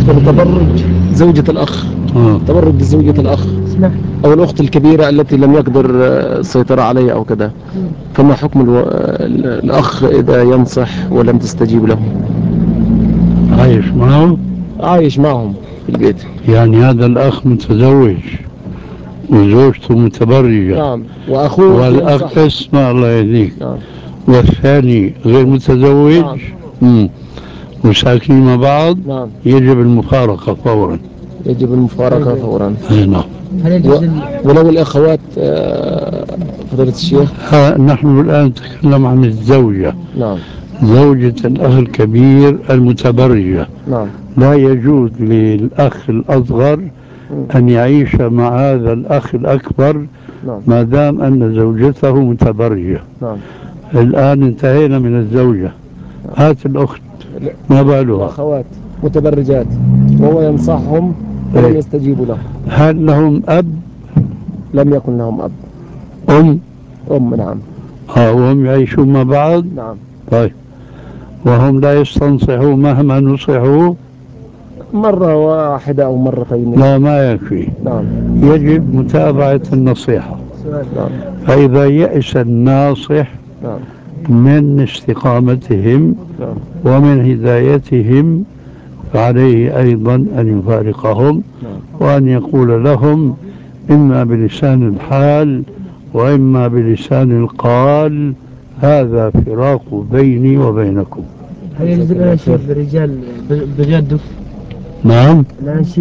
تبرج زوجة الأخ، تبرج زوجة الأخ أو الأخت الكبيرة التي لم يقدر السيطرة عليها أو كذا، فما حكم الأخ إذا ينصح ولم تستجيب له؟ عايش معهم في البيت. يعني هذا الأخ متزوج وزوجته متبرجة. نعم. وأخوه والأخ اسمع الله يهديك. نعم. والثاني غير متزوج. نعم. وساكنين مع بعض. نعم. يجب المفارقة فورا. يجب المفارقة فورا. نعم. ولو الأخوات فضيلة الشيخ؟ نحن الآن نتكلم عن الزوجة. نعم. زوجة الأخ الكبير المتبرجة. نعم. لا يجوز للأخ الأصغر أن يعيش مع هذا الأخ الأكبر. نعم. ما دام أن زوجته متبرجة. نعم. الآن انتهينا من الزوجة. هات الأخت ما بالها؟ الأخوات متبرجات وهو ينصحهم ولم يستجيبوا له. هل لهم أب؟ لم يكن لهم أب. أم نعم. وهم يعيشون مع بعض. نعم. طيب، وهم لا يستنصحوا مهما نصحوا؟ مرة واحدة أو مرتين. لا، ما يكفي. نعم. يجب متابعة النصيحة. نعم. فإذا يأس الناصح نعم. من استقامتهم نعم. ومن هدايتهم فعليه أيضا أن يفارقهم. نعم. وأن يقول لهم إما بلسان الحال وإما بلسان القال: هذا فراق بيني وبينكم. هل يجوز الأناشيد للرجال بغير دف؟ نعم.